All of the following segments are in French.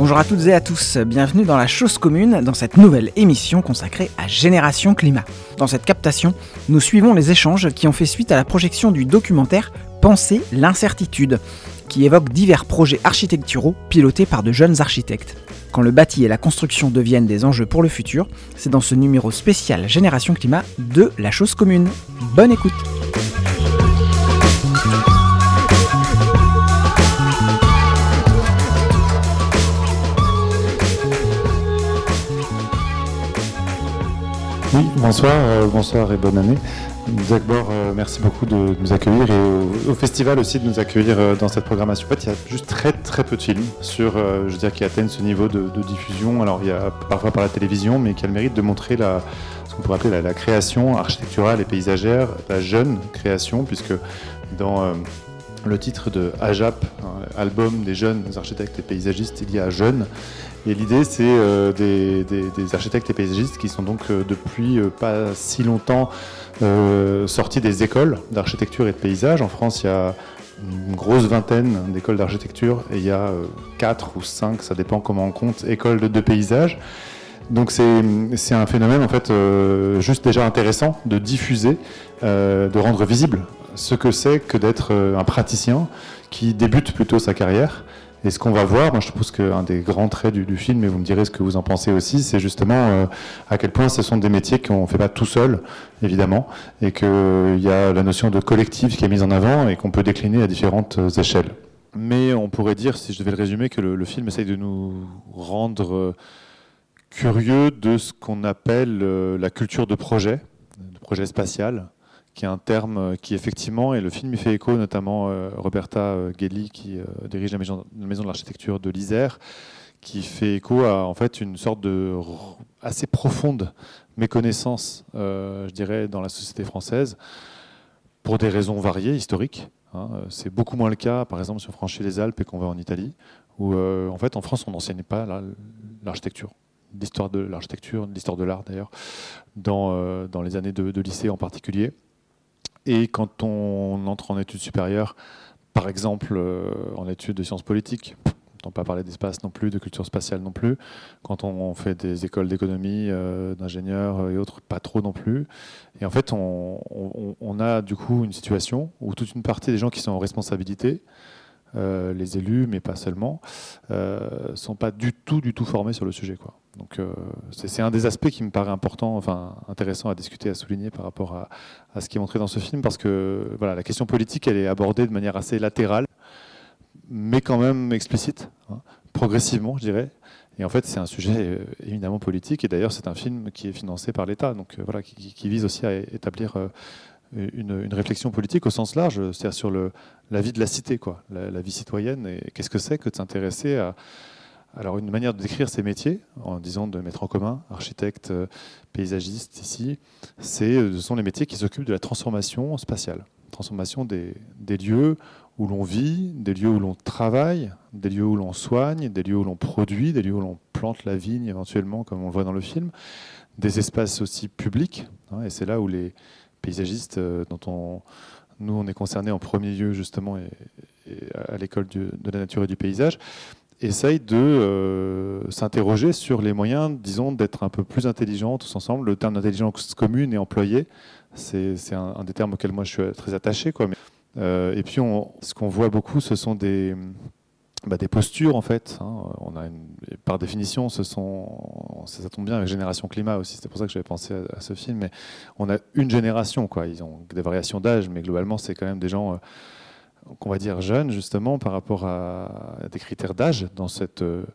Bonjour à toutes et à tous, bienvenue dans la Chose Commune, dans cette nouvelle émission consacrée à Génération Climat. Dans cette captation, nous suivons les échanges qui ont fait suite à la projection du documentaire Penser l'incertitude, qui évoque divers projets architecturaux pilotés par de jeunes architectes. Quand le bâti et la construction deviennent des enjeux pour le futur, c'est dans ce numéro spécial Génération Climat de la Chose Commune. Bonne écoute! Oui, bonsoir et bonne année. D'abord, merci beaucoup de nous accueillir et au festival aussi de nous accueillir dans cette programmation. En fait, il y a juste très peu de films qui atteignent ce niveau de diffusion. Alors, il y a parfois par la télévision, mais qui a le mérite de montrer ce qu'on pourrait appeler la création architecturale et paysagère, la jeune création, puisque dans le titre de AJAP, album des jeunes architectes et paysagistes, il y a jeunes. Et l'idée, c'est des architectes et paysagistes qui sont donc depuis pas si longtemps sortis des écoles d'architecture et de paysage. En France, il y a une grosse vingtaine d'écoles d'architecture et il y a 4 ou 5, ça dépend comment on compte, écoles de paysage. Donc c'est un phénomène en fait juste déjà intéressant de diffuser, de rendre visible ce que c'est que d'être un praticien qui débute plutôt sa carrière. Et ce qu'on va voir, moi je pense qu'un des grands traits du film, et vous me direz ce que vous en pensez aussi, c'est justement à quel point ce sont des métiers qu'on ne fait pas tout seul, évidemment, et qu'il y a la notion de collectif qui est mise en avant et qu'on peut décliner à différentes échelles. Mais on pourrait dire, si je devais le résumer, que le film essaye de nous rendre curieux de ce qu'on appelle la culture de projet spatial, qui est un terme qui effectivement, et le film y fait écho, notamment Roberta Ghelli qui dirige la maison de l'architecture de l'Isère, qui fait écho à en fait une sorte de assez profonde méconnaissance, je dirais, dans la société française, pour des raisons variées, historiques. C'est beaucoup moins le cas, par exemple, si on franchit les Alpes et qu'on va en Italie, où en fait en France on n'enseigne pas l'architecture. L'histoire de l'architecture, l'histoire de l'art d'ailleurs, dans les années de lycée en particulier. Et quand on entre en études supérieures, par exemple en études de sciences politiques, on n'entend pas parler d'espace non plus, de culture spatiale non plus. Quand on fait des écoles d'économie, d'ingénieurs et autres, pas trop non plus. Et en fait, on a du coup une situation où toute une partie des gens qui sont en responsabilité, les élus, mais pas seulement, sont pas du tout formés sur le sujet, quoi. Donc c'est un des aspects qui me paraît important, enfin intéressant à discuter, à souligner par rapport à ce qui est montré dans ce film, parce que voilà, la question politique, elle est abordée de manière assez latérale, mais quand même explicite, progressivement, je dirais. Et en fait, c'est un sujet éminemment politique, et d'ailleurs, c'est un film qui est financé par l'État, donc voilà, qui vise aussi à établir une réflexion politique au sens large, c'est-à-dire sur la vie de la cité, quoi, la vie citoyenne, et qu'est-ce que c'est que de s'intéresser à... Alors, une manière de décrire ces métiers, en disant de mettre en commun architecte, paysagiste ici, ce sont les métiers qui s'occupent de la transformation spatiale, transformation des lieux où l'on vit, des lieux où l'on travaille, des lieux où l'on soigne, des lieux où l'on produit, des lieux où l'on plante la vigne éventuellement, comme on le voit dans le film, des espaces aussi publics, et c'est là où les paysagistes, nous on est concernés en premier lieu justement et à l'école de la nature et du paysage, essaye de s'interroger sur les moyens, disons, d'être un peu plus intelligents tous ensemble. Le terme d'intelligence commune est employé. C'est un des termes auxquels moi je suis très attaché, quoi. Et puis ce qu'on voit beaucoup, ce sont des postures en fait. Par définition, ça tombe bien avec Génération Climat aussi. C'est pour ça que j'avais pensé à ce film. Mais on a une génération, quoi. Ils ont des variations d'âge, mais globalement, c'est quand même des gens qu'on va dire jeunes, justement, par rapport à des critères d'âge dans ce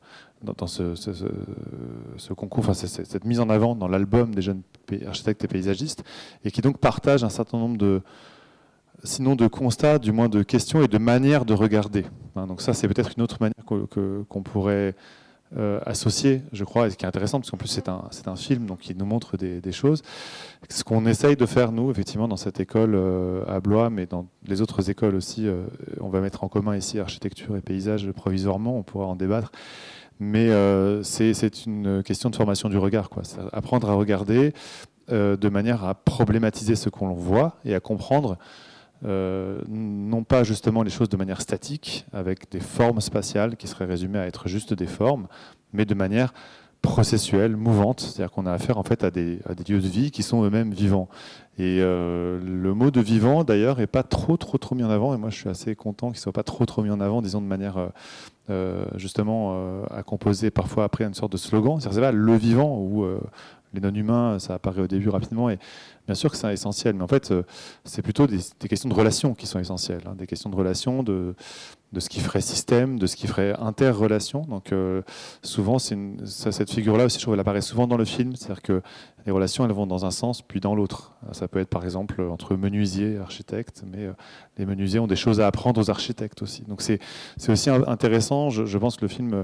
concours, enfin, cette mise en avant dans l'album des jeunes architectes et paysagistes, et qui donc partagent un certain nombre sinon de constats, du moins de questions et de manières de regarder. Donc ça, c'est peut-être une autre manière qu'on pourrait associer, je crois, et ce qui est intéressant, parce qu'en plus c'est un film, donc il nous montre des choses. Ce qu'on essaye de faire, nous, effectivement, dans cette école à Blois, mais dans les autres écoles aussi, on va mettre en commun ici architecture et paysage provisoirement, on pourra en débattre, mais c'est une question de formation du regard, quoi. C'est apprendre à regarder de manière à problématiser ce qu'on voit et à comprendre non pas justement les choses de manière statique, avec des formes spatiales qui seraient résumées à être juste des formes, mais de manière processuelle, mouvante, c'est-à-dire qu'on a affaire en fait à des lieux de vie qui sont eux-mêmes vivants. Et le mot de vivant d'ailleurs n'est pas trop mis en avant, et moi je suis assez content qu'il ne soit pas trop mis en avant, disons de manière justement à composer parfois après une sorte de slogan, c'est-à-dire c'est pas le vivant ou les non-humains, ça apparaît au début rapidement, et bien sûr que c'est essentiel, mais en fait c'est plutôt des questions de relations qui sont essentielles, hein, des questions de relations, de ce qui ferait système, de ce qui ferait interrelation. Donc souvent, cette figure-là aussi, je trouve, elle apparaît souvent dans le film, c'est-à-dire que les relations, elles vont dans un sens puis dans l'autre. Ça peut être par exemple entre menuisiers et architectes, mais les menuisiers ont des choses à apprendre aux architectes aussi. Donc c'est aussi intéressant, je pense que le film...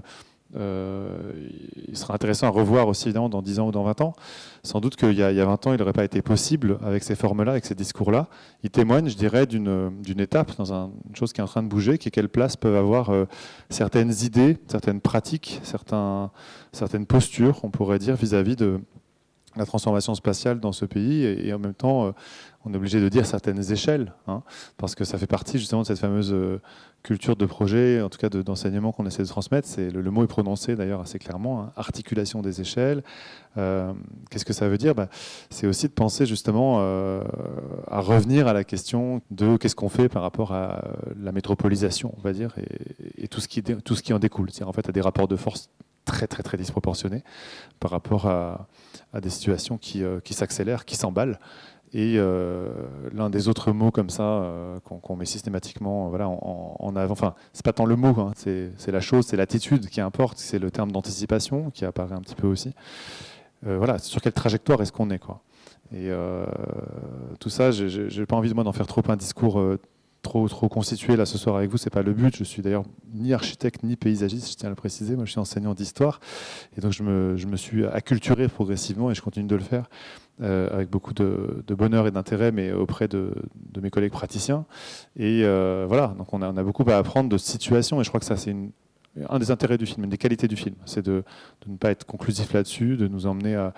il sera intéressant à revoir aussi évidemment dans 10 ans ou dans 20 ans. Sans doute qu'il y a 20 ans, il n'aurait pas été possible avec ces formes-là, avec ces discours-là. Il témoigne, je dirais, d'une étape dans une chose qui est en train de bouger, qui est quelle place peuvent avoir certaines idées, certaines pratiques, certaines postures, on pourrait dire, vis-à-vis de la transformation spatiale dans ce pays, et en même temps, on est obligé de dire certaines échelles, hein, parce que ça fait partie justement de cette fameuse culture de projet, en tout cas d'enseignement qu'on essaie de transmettre. Le mot est prononcé d'ailleurs assez clairement, hein, articulation des échelles. Qu'est-ce que ça veut dire ? C'est aussi de penser justement à revenir à la question de qu'est-ce qu'on fait par rapport à la métropolisation, on va dire, et tout ce qui en découle. C'est-à-dire en fait à des rapports de force très disproportionnés par rapport à des situations qui s'accélèrent, qui s'emballent. Et l'un des autres mots comme ça qu'on met systématiquement en avant, enfin c'est pas tant le mot, hein, c'est la chose, c'est l'attitude qui importe, c'est le terme d'anticipation qui apparaît un petit peu aussi. Voilà, sur quelle trajectoire est-ce qu'on est, quoi. Et tout ça, j'ai pas envie d'en faire trop un discours trop constitué là ce soir avec vous, c'est pas le but. Je suis d'ailleurs ni architecte ni paysagiste, je tiens à le préciser. Moi, je suis enseignant d'histoire, et donc je me suis acculturé progressivement, et je continue de le faire avec beaucoup de bonheur et d'intérêt, mais auprès de mes collègues praticiens. Et voilà, donc on a beaucoup à apprendre de situations, et je crois que ça c'est un des intérêts du film, une des qualités du film, c'est de ne pas être conclusif là-dessus, de nous emmener à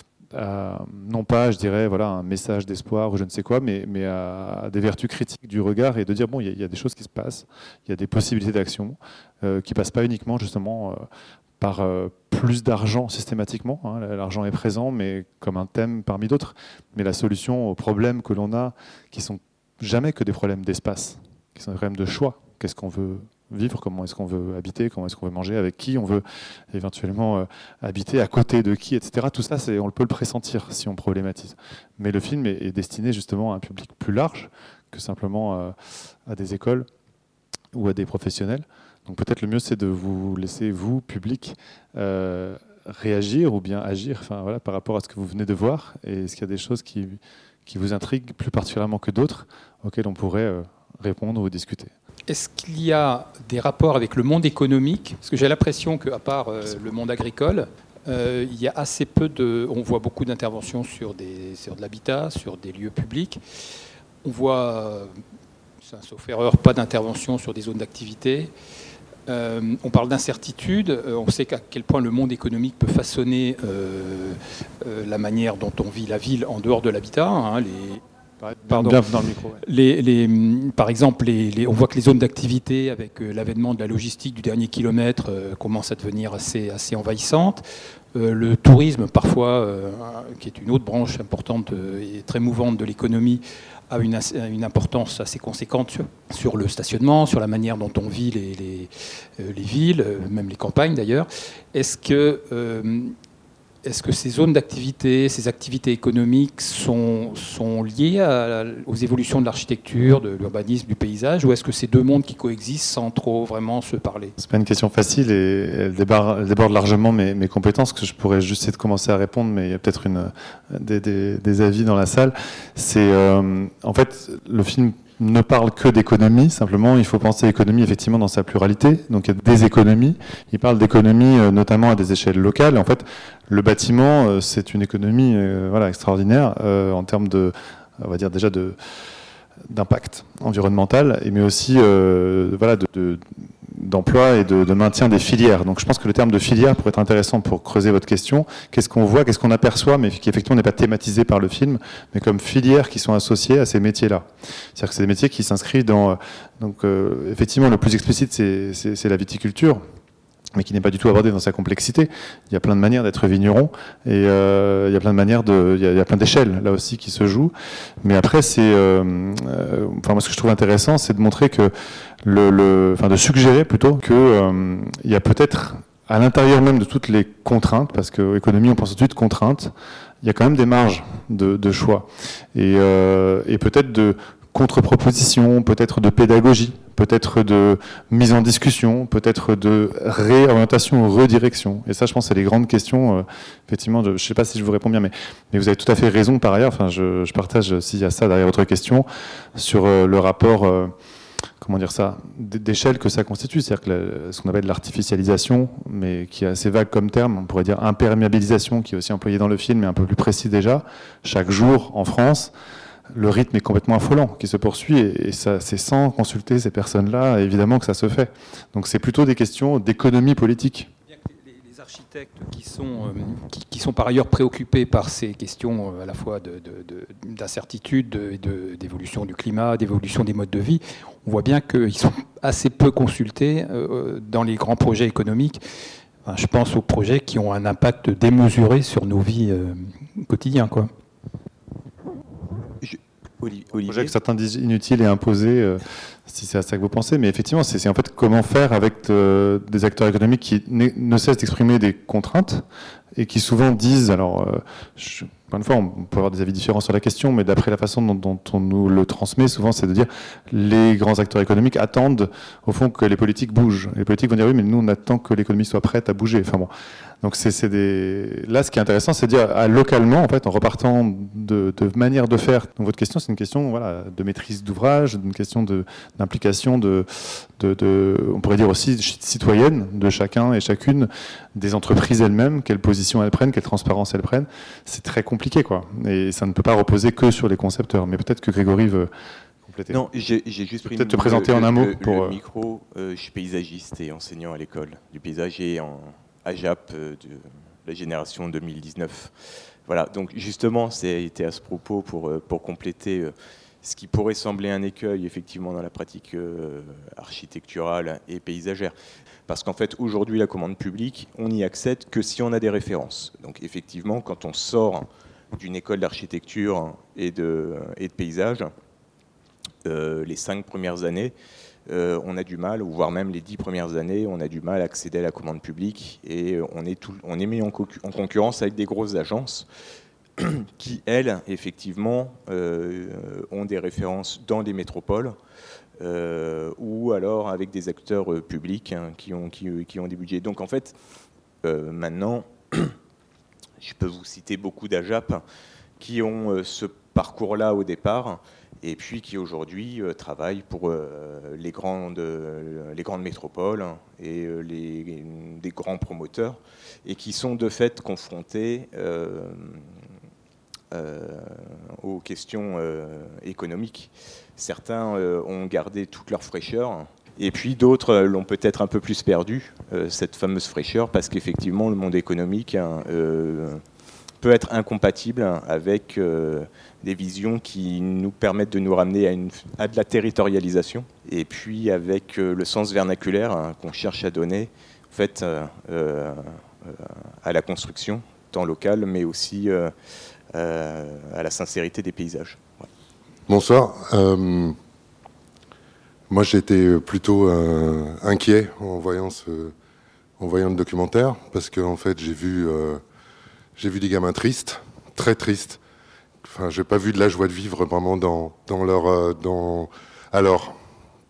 non pas, je dirais, un message d'espoir ou je ne sais quoi, mais à des vertus critiques du regard, et de dire, bon, il y a des choses qui se passent, il y a des possibilités d'action qui ne passent pas uniquement, justement, par plus d'argent systématiquement. Hein. L'argent est présent, mais comme un thème parmi d'autres. Mais la solution aux problèmes que l'on a, qui sont jamais que des problèmes d'espace, qui sont des problèmes de choix. Qu'est-ce qu'on veut vivre, comment est-ce qu'on veut habiter, comment est-ce qu'on veut manger, avec qui on veut éventuellement habiter, à côté de qui, etc. Tout ça, on peut le pressentir si on problématise. Mais le film est destiné justement à un public plus large que simplement à des écoles ou à des professionnels. Donc peut-être le mieux, c'est de vous laisser, vous, public, réagir ou bien agir par rapport à ce que vous venez de voir. Et est-ce qu'il y a des choses qui vous intriguent plus particulièrement que d'autres, auxquelles on pourrait répondre ou discuter ? Est-ce qu'il y a des rapports avec le monde économique ? Parce que j'ai l'impression qu'à part le monde agricole, il y a assez peu on voit beaucoup d'interventions sur de l'habitat, sur des lieux publics. On voit, sauf erreur, pas d'intervention sur des zones d'activité. On parle d'incertitude. On sait à quel point le monde économique peut façonner la manière dont on vit la ville en dehors de l'habitat. Hein, Pardon. Bien dans le micro. Ouais. Par exemple, on voit que les zones d'activité, avec l'avènement de la logistique du dernier kilomètre, commencent à devenir assez envahissantes. Le tourisme, parfois, qui est une autre branche importante et très mouvante de l'économie, a une importance assez conséquente sur le stationnement, sur la manière dont on vit les villes, même les campagnes d'ailleurs. Est-ce que ces zones d'activité, ces activités économiques sont liées aux évolutions de l'architecture, de l'urbanisme, du paysage, ou est-ce que c'est deux mondes qui coexistent sans trop vraiment se parler ? C'est pas une question facile, et elle déborde largement mes compétences, que je pourrais juste essayer de commencer à répondre, mais il y a peut-être des avis dans la salle. C'est en fait le film ne parle que d'économie, simplement il faut penser l'économie effectivement dans sa pluralité, donc il y a des économies, il parle d'économie notamment à des échelles locales. En fait, le bâtiment, c'est une économie extraordinaire en termes de, on va dire déjà d'impact environnemental, mais aussi voilà, d'emploi et de maintien des filières. Donc je pense que le terme de filière pourrait être intéressant pour creuser votre question. Qu'est-ce qu'on voit, qu'est-ce qu'on aperçoit, mais qui effectivement n'est pas thématisé par le film, mais comme filières qui sont associées à ces métiers-là. C'est-à-dire que c'est des métiers qui s'inscrivent dans... Donc effectivement, le plus explicite, c'est la viticulture, mais qui n'est pas du tout abordé dans sa complexité. Il y a plein de manières d'être vigneron, et il y a plein de manières il y a plein d'échelles, là aussi, qui se jouent. Mais après, c'est... enfin, moi, ce que je trouve intéressant, c'est de montrer que enfin, de suggérer plutôt que il y a peut-être, à l'intérieur même de toutes les contraintes, parce qu'économie, on pense tout de suite contraintes, il y a quand même des marges de choix. Et peut-être de contre-proposition, peut-être de pédagogie, peut-être de mise en discussion, peut-être de réorientation, redirection. Et ça, je pense, c'est les grandes questions. Effectivement, je ne sais pas si je vous réponds bien, mais vous avez tout à fait raison par ailleurs. Enfin, je partage, s'il y a ça derrière votre question, sur le rapport, comment dire ça, d'échelle que ça constitue. C'est-à-dire que ce qu'on appelle l'artificialisation, mais qui est assez vague comme terme, on pourrait dire imperméabilisation, qui est aussi employé dans le film, mais un peu plus précis déjà. Chaque jour, en France, le rythme est complètement affolant, qui se poursuit, et ça, c'est sans consulter ces personnes-là, évidemment que ça se fait. Donc c'est plutôt des questions d'économie politique. Les architectes qui sont par ailleurs préoccupés par ces questions à la fois d'incertitude, d'évolution du climat, d'évolution des modes de vie, on voit bien qu'ils sont assez peu consultés dans les grands projets économiques. Enfin, je pense aux projets qui ont un impact démesuré sur nos vies quotidiennes, quoi. Projet que certains disent inutile et imposé, si c'est à ça que vous pensez, mais effectivement, c'est en fait comment faire avec des acteurs économiques qui ne cessent d'exprimer des contraintes et qui souvent disent, alors, encore une fois, on peut avoir des avis différents sur la question, mais d'après la façon dont on nous le transmet, souvent, c'est de dire les grands acteurs économiques attendent, au fond, que les politiques bougent. Les politiques vont dire oui, mais nous, on attend que l'économie soit prête à bouger. Enfin bon. Donc là, ce qui est intéressant, c'est de dire localement, en fait, en repartant de manière de faire. Donc votre question, c'est une question, voilà, de maîtrise d'ouvrage, une question d'implication on pourrait dire aussi citoyenne de chacun et chacune des entreprises elles-mêmes, quelle position elles prennent, quelle transparence elles prennent. C'est très compliqué, quoi. Et ça ne peut pas reposer que sur les concepteurs. Mais peut-être que Grégory veut compléter. Non, j'ai juste pris peut-être te présenter en un mot pour le micro. Je suis paysagiste et enseignant à l'école du paysage et en AJAP de la génération 2019. Voilà, donc justement, c'était à ce propos pour compléter ce qui pourrait sembler un écueil effectivement dans la pratique architecturale et paysagère. Parce qu'en fait, aujourd'hui, la commande publique, on n'y accède que si on a des références. Donc effectivement, quand on sort d'une école d'architecture et de paysage, les 5 premières années, on a du mal, voire même les 10 premières années, on a du mal à accéder à la commande publique et on est mis en concurrence avec des grosses agences qui, elles, effectivement, ont des références dans des métropoles ou alors avec des acteurs publics qui ont des budgets. Donc en fait, maintenant, je peux vous citer beaucoup d'AJAP qui ont ce parcours-là au départ, et puis qui aujourd'hui travaillent pour les grandes métropoles et des grands promoteurs, et qui sont de fait confrontés aux questions économiques. Certains ont gardé toute leur fraîcheur, et puis d'autres l'ont peut-être un peu plus perdu, cette fameuse fraîcheur, parce qu'effectivement le monde économique peut être incompatible avec des visions qui nous permettent de nous ramener à de la territorialisation, et puis avec le sens vernaculaire qu'on cherche à donner en fait, à la construction, tant locale, mais aussi à la sincérité des paysages. Ouais. Bonsoir. Moi, j'étais plutôt inquiet en voyant le documentaire, parce que en fait, j'ai vu des gamins tristes, très tristes. Enfin, j'ai pas vu de la joie de vivre vraiment dans leur. Alors, pourquoi ?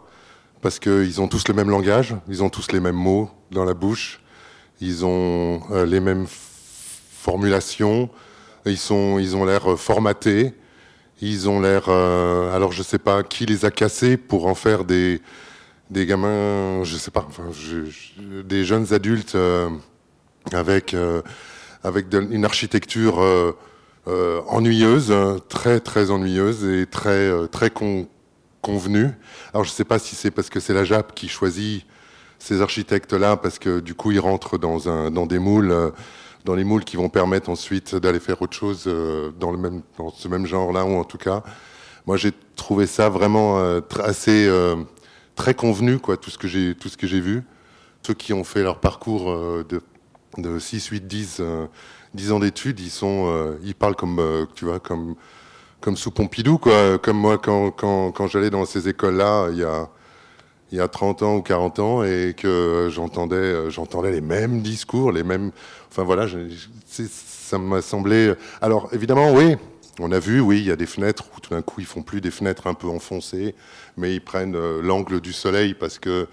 Parce qu'ils ont tous le même langage, ils ont tous les mêmes mots dans la bouche, ils ont les mêmes formulations, ils ont l'air formatés, ils ont l'air. Alors, je sais pas qui les a cassés pour en faire des gamins, je sais pas, enfin, des jeunes adultes avec une architecture ennuyeuse, très très ennuyeuse et très convenue. Alors je ne sais pas si c'est parce que c'est la JAP qui choisit ces architectes-là, parce que du coup ils rentrent dans des moules, dans les moules qui vont permettre ensuite d'aller faire autre chose dans ce même genre-là, ou en tout cas, moi j'ai trouvé ça vraiment assez très convenu, quoi, tout ce que j'ai vu. Ceux qui ont fait leur parcours de 6, 8, 10 ans d'études, ils parlent comme, tu vois, comme sous Pompidou, quoi. Comme moi, quand j'allais dans ces écoles-là, il y a 30 ans ou 40 ans, et que j'entendais les mêmes discours, les mêmes... Enfin voilà, ça m'a semblé... Alors évidemment, oui, on a vu, oui, il y a des fenêtres où tout d'un coup, ils font plus des fenêtres un peu enfoncées, mais ils prennent l'angle du soleil parce qu'ils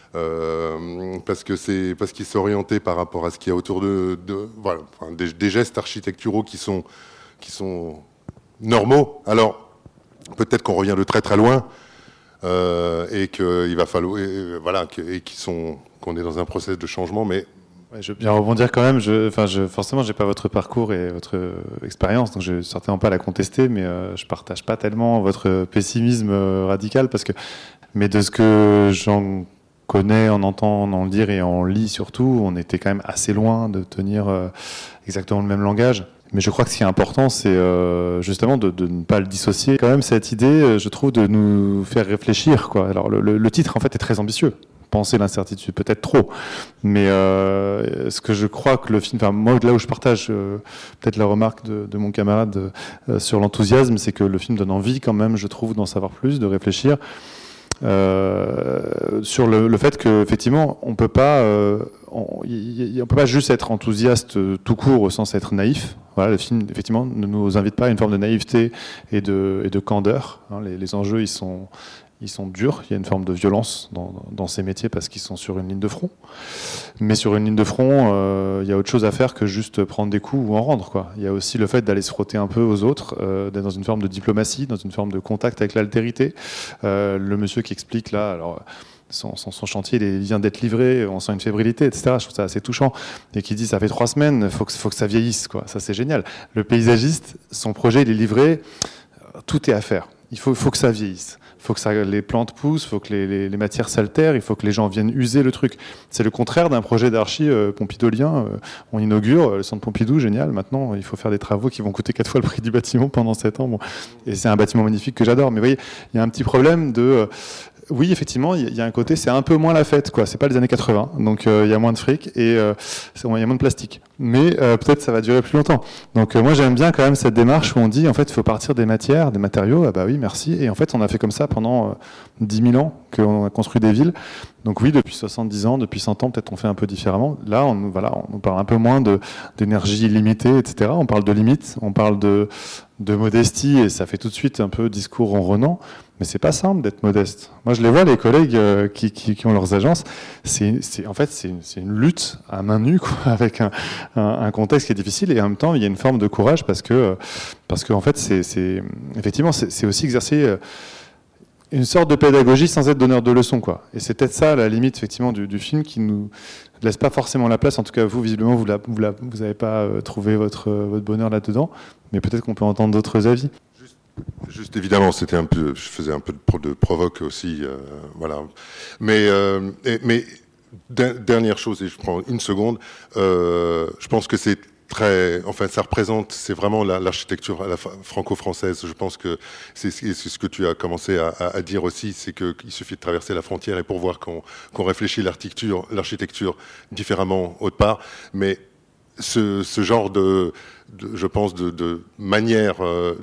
sont orientés par rapport à ce qu'il y a autour voilà, enfin, des gestes architecturaux qui sont normaux. Alors, peut-être qu'on revient de très très loin, et qu'il va falloir, qu'on est dans un processus de changement, mais... Ouais, je veux bien rebondir quand même. Forcément, j'ai pas votre parcours et votre expérience, donc je vais certainement pas la contester, mais je partage pas tellement votre pessimisme radical, mais de ce que j'en connais, en entend, en lire et en lit surtout, on était quand même assez loin de tenir exactement le même langage. Mais je crois que ce qui est important, c'est justement de ne pas le dissocier. Quand même, cette idée, je trouve, de nous faire réfléchir, quoi. Alors, le titre, en fait, est très ambitieux. Penser l'incertitude, peut-être trop. Mais ce que je crois que le film... Enfin, moi, là où je partage peut-être la remarque de mon camarade sur l'enthousiasme, c'est que le film donne envie, quand même, je trouve, d'en savoir plus, de réfléchir. Sur le fait qu'effectivement, on peut pas juste être enthousiaste tout court au sens être naïf. Voilà, le film effectivement ne nous invite pas à une forme de naïveté et de candeur. Hein, les enjeux, ils sont durs. Il y a une forme de violence dans ces métiers parce qu'ils sont sur une ligne de front. Mais sur une ligne de front, il y a autre chose à faire que juste prendre des coups ou en rendre, quoi. Il y a aussi le fait d'aller se frotter un peu aux autres, d'être dans une forme de diplomatie, dans une forme de contact avec l'altérité. Le monsieur qui explique là, alors son chantier il vient d'être livré, on sent une fébrilité, etc. Je trouve ça assez touchant. Et qui dit ça fait 3 semaines, faut que ça vieillisse, quoi. Ça c'est génial. Le paysagiste, son projet il est livré, tout est à faire. Il faut que ça vieillisse. Il faut que les plantes poussent, il faut que les matières s'altèrent, il faut que les gens viennent user le truc. C'est le contraire d'un projet d'archi pompidolien. On inaugure le centre Pompidou, génial. Maintenant, il faut faire des travaux qui vont coûter 4 fois le prix du bâtiment pendant 7 ans. Bon. Et c'est un bâtiment magnifique que j'adore. Mais vous voyez, il y a un petit problème de... oui, effectivement, il y a un côté, c'est un peu moins la fête, quoi. C'est pas les années 80, donc il y a moins de fric et il y a moins de plastique. Mais peut-être ça va durer plus longtemps. Donc moi j'aime bien quand même cette démarche où on dit en fait il faut partir des matières, des matériaux. Ah bah oui, merci. Et en fait on a fait comme ça pendant 10 000 ans qu'on a construit des villes. Donc oui, depuis 70 ans, depuis 100 ans, peut-être on fait un peu différemment. Là, on parle un peu moins d'énergie limitée, etc. On parle de limites, on parle de modestie et ça fait tout de suite un peu discours ronronnant. Mais c'est pas simple d'être modeste. Moi, je les vois, les collègues qui ont leurs agences. En fait, c'est une lutte à main nue, quoi, avec un contexte qui est difficile. Et en même temps, il y a une forme de courage parce que en fait, effectivement, c'est aussi exercer une sorte de pédagogie sans être donneur de leçons, quoi. Et c'est peut-être ça, la limite, effectivement, du film qui nous laisse pas forcément la place. En tout cas, vous, visiblement, vous n'avez pas trouvé votre bonheur là-dedans. Mais peut-être qu'on peut entendre d'autres avis. Juste évidemment, je faisais un peu de provoque aussi, voilà. Mais dernière chose, et je prends une seconde, je pense que c'est ça représente, c'est vraiment l'architecture franco-française. Je pense que c'est ce que tu as commencé à dire aussi, c'est qu'il suffit de traverser la frontière et pour voir qu'on réfléchit l'architecture différemment autre part. Mais ce genre je pense, de manière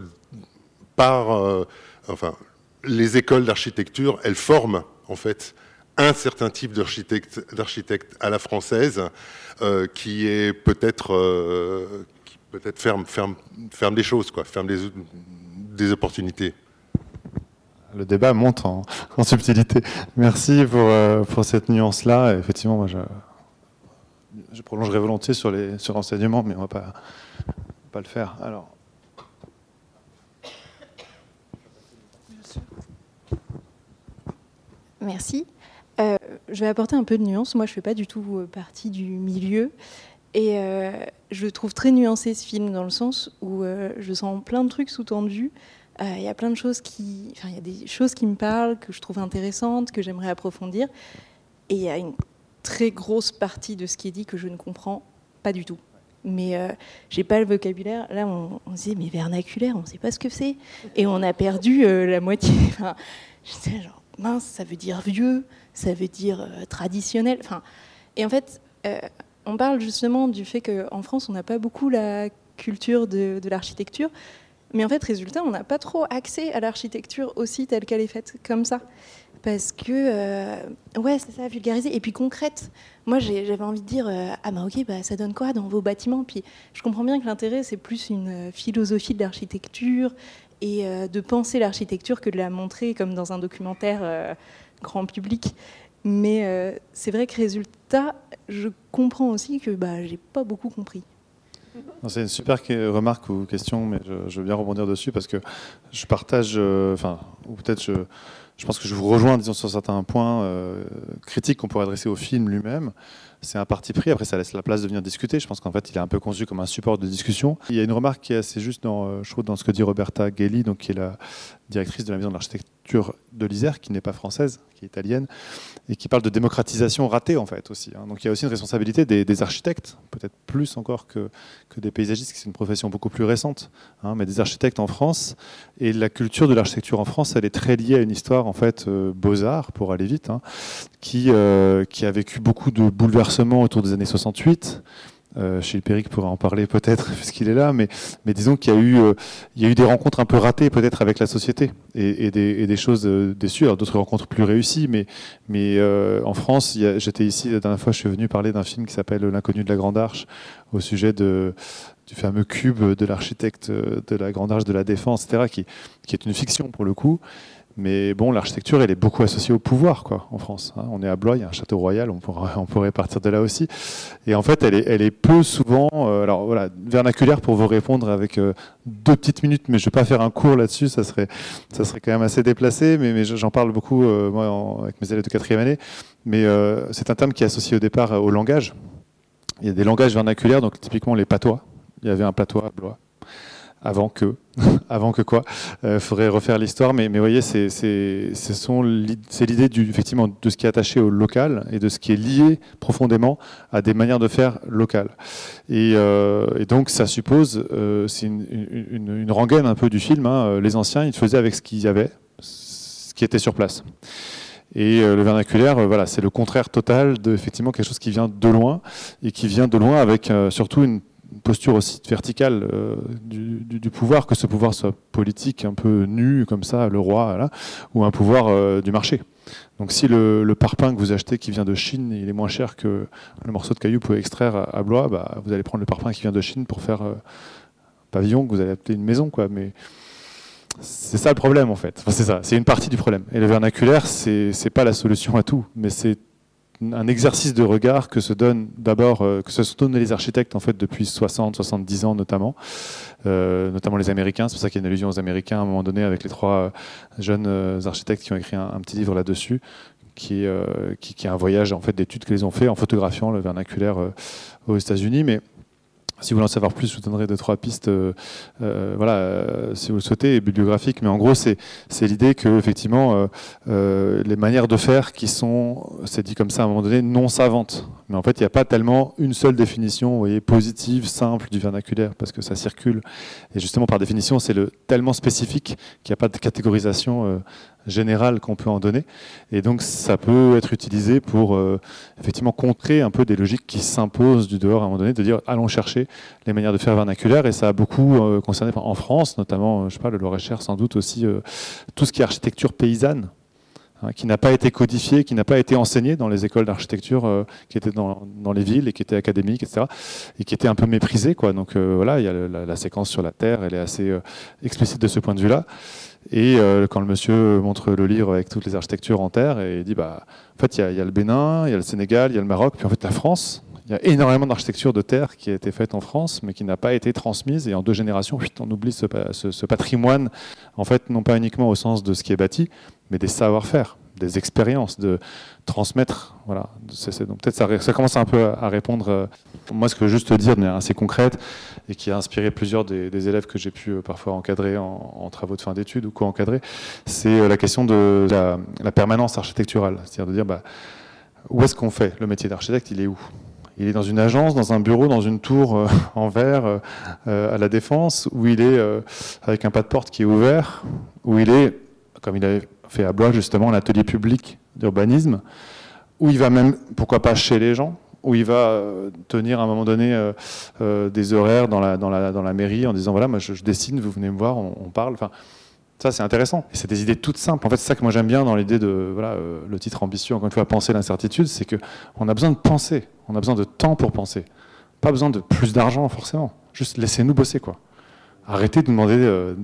les écoles d'architecture, elles forment en fait un certain type d'architecte à la française qui est peut-être ferme des choses, quoi, ferme des opportunités. Le débat monte en subtilité. Merci pour cette nuance-là. Effectivement, moi, je prolongerai volontiers sur l'enseignement, mais on ne va pas le faire. Alors. Merci. Je vais apporter un peu de nuance. Moi, je ne fais pas du tout partie du milieu. Et je trouve très nuancé ce film dans le sens où je sens plein de trucs sous-tendus. Il y a plein de choses il y a des choses qui me parlent, que je trouve intéressantes, que j'aimerais approfondir. Et il y a une très grosse partie de ce qui est dit que je ne comprends pas du tout. Mais j'ai pas le vocabulaire. Là, on disait, mais vernaculaire, on ne sait pas ce que c'est. Et on a perdu la moitié. Enfin, j'étais genre, mince, ça veut dire vieux, ça veut dire traditionnel. Enfin, et en fait, on parle justement du fait qu'en France, on n'a pas beaucoup la culture de l'architecture. Mais en fait, résultat, on n'a pas trop accès à l'architecture aussi telle qu'elle est faite, comme ça. Parce que, ouais, c'est ça, vulgarisé. Et puis concrète. Moi, j'avais envie de dire, ah bah ok, bah, ça donne quoi dans vos bâtiments? Puis je comprends bien que l'intérêt, c'est plus une philosophie de l'architecture et de penser l'architecture que de la montrer comme dans un documentaire grand public. Mais c'est vrai que résultat, je comprends aussi que j'ai pas beaucoup compris. C'est une super remarque ou question, mais je veux bien rebondir dessus parce que je partage, ou peut-être je pense que je vous rejoins, disons, sur certains points critiques qu'on pourrait adresser au film lui-même. C'est un parti pris, après ça laisse la place de venir discuter. Je pense qu'en fait, il est un peu conçu comme un support de discussion. Il y a une remarque qui est assez juste, je trouve, dans ce que dit Roberta Gelli, donc, qui est la directrice de la maison de l'architecture de l'Isère, qui n'est pas française, qui est italienne, et qui parle de démocratisation ratée, en fait, aussi. Donc il y a aussi une responsabilité des architectes, peut-être plus encore que des paysagistes, qui c'est une profession beaucoup plus récente, mais des architectes en France. Et la culture de l'architecture en France, elle est très liée à une histoire, en fait, beaux-arts, pour aller vite, qui a vécu beaucoup de bouleversements autour des années 68. Gilles Péric pourra en parler peut-être puisqu'il est là, mais disons qu'il y a eu des rencontres un peu ratées peut-être avec la société et des choses déçues, alors d'autres rencontres plus réussies, mais en France, j'étais ici la dernière fois, je suis venu parler d'un film qui s'appelle L'inconnu de la Grande Arche au sujet du fameux cube de l'architecte de la Grande Arche de la Défense, etc., qui est une fiction pour le coup. Mais bon, l'architecture, elle est beaucoup associée au pouvoir, quoi, en France. On est à Blois, il y a un château royal, on pourrait partir de là aussi. Et en fait, elle est peu souvent... alors voilà, vernaculaire pour vous répondre avec 2 petites minutes, mais je ne vais pas faire un cours là-dessus, ça serait quand même assez déplacé, mais j'en parle beaucoup, moi, avec mes élèves de 4e année. Mais c'est un terme qui est associé au départ au langage. Il y a des langages vernaculaires, donc typiquement les patois. Il y avait un patois à Blois. Avant que quoi, faudrait refaire l'histoire, mais vous voyez, c'est l'idée effectivement de ce qui est attaché au local et de ce qui est lié profondément à des manières de faire locales. Et donc ça suppose, c'est une rengaine un peu du film, les anciens, ils faisaient avec ce qu'il y avait, ce qui était sur place. Et le vernaculaire, voilà, c'est le contraire total de effectivement quelque chose qui vient de loin et qui vient de loin avec surtout une posture aussi verticale du pouvoir, que ce pouvoir soit politique, un peu nu comme ça, le roi, là, ou un pouvoir du marché. Donc si le parpaing que vous achetez qui vient de Chine, il est moins cher que le morceau de caillou que vous pouvez extraire à Blois, vous allez prendre le parpaing qui vient de Chine pour faire un pavillon que vous allez appeler une maison, quoi. Mais c'est ça le problème, en fait. Enfin, c'est ça, c'est une partie du problème. Et le vernaculaire, c'est pas la solution à tout, mais c'est un exercice de regard que se donnent d'abord, que se donnent les architectes en fait depuis 60-70 ans notamment les Américains. C'est pour ça qu'il y a une allusion aux Américains à un moment donné avec les 3 jeunes architectes qui ont écrit un petit livre là-dessus, qui est un voyage en fait d'études qu'ils ont fait en photographiant le vernaculaire aux États-Unis. Mais si vous voulez en savoir plus, je vous donnerai 2-3 pistes, si vous le souhaitez, bibliographiques. Mais en gros, c'est l'idée que effectivement, les manières de faire qui sont, c'est dit comme ça à un moment donné, non savantes. Mais en fait, il n'y a pas tellement une seule définition, vous voyez, positive, simple du vernaculaire, parce que ça circule. Et justement, par définition, c'est tellement spécifique qu'il n'y a pas de catégorisation générale qu'on peut en donner. Et donc, ça peut être utilisé pour effectivement contrer un peu des logiques qui s'imposent du dehors à un moment donné, de dire allons chercher les manières de faire vernaculaire. Et ça a beaucoup concerné en France, notamment, je sais pas, le Loir-et-Cher, sans doute aussi, tout ce qui est architecture paysanne, qui n'a pas été codifié, qui n'a pas été enseigné dans les écoles d'architecture qui étaient dans les villes et qui étaient académiques, etc., et qui étaient un peu méprisées, quoi. Donc voilà, il y a la séquence sur la terre, elle est assez explicite de ce point de vue-là. Et quand le monsieur montre le livre avec toutes les architectures en terre, et il dit, en fait, il y a le Bénin, il y a le Sénégal, il y a le Maroc, puis en fait la France, Il y a énormément d'architecture de terre qui a été faite en France, mais qui n'a pas été transmise. Et en 2 générations, on oublie ce patrimoine, en fait, non pas uniquement au sens de ce qui est bâti, mais des savoir-faire, des expériences, de transmettre. Voilà. Donc peut-être ça commence un peu à répondre. Moi, ce que je veux juste te dire de manière assez concrète, et qui a inspiré plusieurs des élèves que j'ai pu parfois encadrer en travaux de fin d'études ou co-encadrer, c'est la question de la permanence architecturale. C'est-à-dire de dire, où est-ce qu'on fait le métier d'architecte? Il est où? Il est dans une agence, dans un bureau, dans une tour en verre à la Défense, où il est avec un pas de porte qui est ouvert, où il est, comme il avait fait à Blois justement, un atelier public d'urbanisme, où il va même, pourquoi pas, chez les gens, où il va tenir à un moment donné des horaires dans la mairie en disant voilà, moi je dessine, vous venez me voir, on parle. Enfin, ça c'est intéressant. Et c'est des idées toutes simples. En fait, c'est ça que moi j'aime bien dans l'idée de le titre ambitieux, encore une fois, penser l'incertitude, c'est qu'on a besoin de penser, on a besoin de temps pour penser. Pas besoin de plus d'argent forcément. Juste laissez-nous bosser, quoi. Arrêtez de demander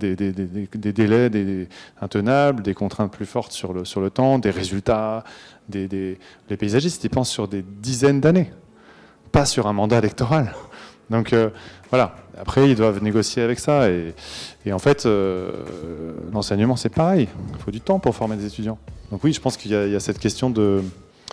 des délais intenables, des contraintes plus fortes sur le temps, des résultats. Les paysagistes, ils pensent sur des dizaines d'années, pas sur un mandat électoral. Donc voilà, après ils doivent négocier avec ça. Et en fait, l'enseignement c'est pareil, il faut du temps pour former des étudiants. Donc oui, je pense qu'il y a cette question de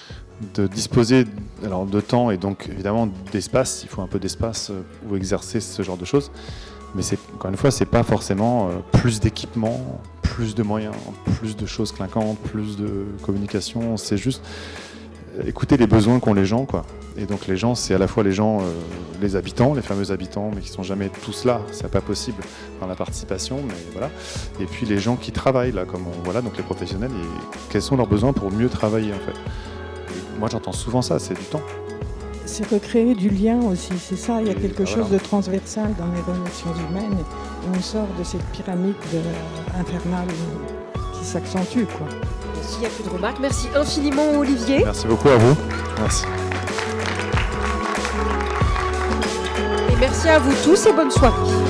disposer de temps et donc évidemment d'espace. Il faut un peu d'espace où exercer ce genre de choses. Mais encore une fois, c'est pas forcément plus d'équipement, plus de moyens, plus de choses clinquantes, plus de communication. C'est juste écouter les besoins qu'ont les gens, quoi. Et donc les gens, c'est à la fois les gens, les habitants, les fameux habitants, mais qui sont jamais tous là. C'est pas possible dans la participation, mais voilà. Et puis les gens qui travaillent là, comme on voit là, donc les professionnels. Et quels sont leurs besoins pour mieux travailler, en fait. Et moi, j'entends souvent ça, c'est du temps. C'est recréer du lien aussi, c'est ça, il y a quelque chose de transversal dans les relations humaines et on sort de cette pyramide infernale qui s'accentue, quoi. S'il n'y a plus de remarques, merci infiniment Olivier. Merci beaucoup à vous. Merci. Et merci à vous tous et bonne soirée.